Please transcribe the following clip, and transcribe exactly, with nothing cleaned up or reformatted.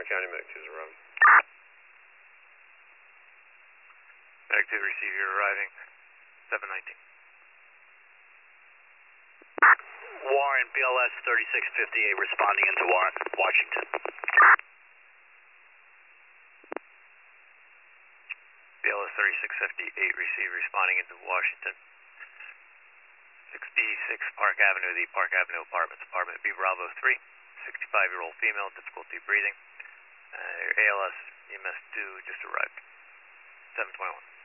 County Medic two is arriving. Medic two, receive, you're arriving, seven nineteen. Warren, B L S thirty-six fifty-eight responding into Warren, Washington. B L S thirty-six fifty-eight, receive, responding into Washington. sixty-six Park Avenue, the Park Avenue Apartments, Apartment B Bravo three, sixty-five-year-old female, difficulty breathing. Uh, your A L S E M S two just arrived, seven twenty-one.